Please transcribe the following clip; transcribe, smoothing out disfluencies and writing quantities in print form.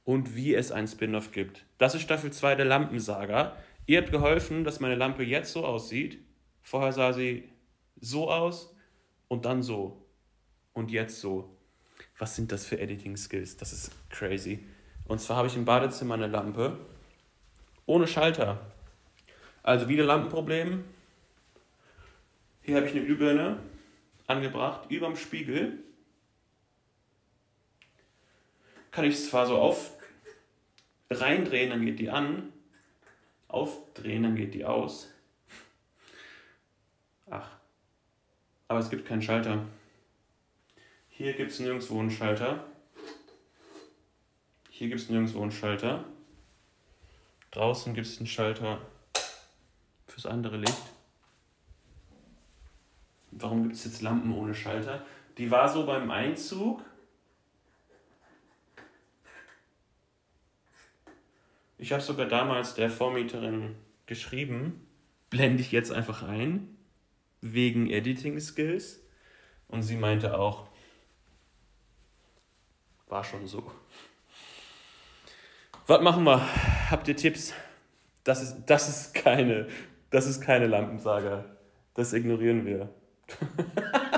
und wie es ein Spin-off gibt. Das ist Staffel 2 der Lampensaga. Ihr habt geholfen, dass meine Lampe jetzt so aussieht. Vorher sah sie so aus und dann so und jetzt so. Was sind das für Editing-Skills? Das ist crazy. Und zwar habe ich im Badezimmer eine Lampe ohne Schalter. Also wieder Lampenproblem. Hier habe ich eine Glühbirne angebracht, überm Spiegel. Kann ich es zwar so reindrehen, dann geht die an. Aufdrehen, dann geht die aus. Ach, aber es gibt keinen Schalter. Hier gibt es nirgendwo einen Schalter. Hier gibt es nirgendwo einen Schalter. Draußen gibt es einen Schalter fürs andere Licht. Warum gibt es jetzt Lampen ohne Schalter? Die war so beim Einzug. Ich habe sogar damals der Vormieterin geschrieben, blende ich jetzt einfach ein, wegen Editing Skills. Und sie meinte auch, war schon so. Was machen wir? Habt ihr Tipps? Das ist keine Lampensaga. Das ignorieren wir.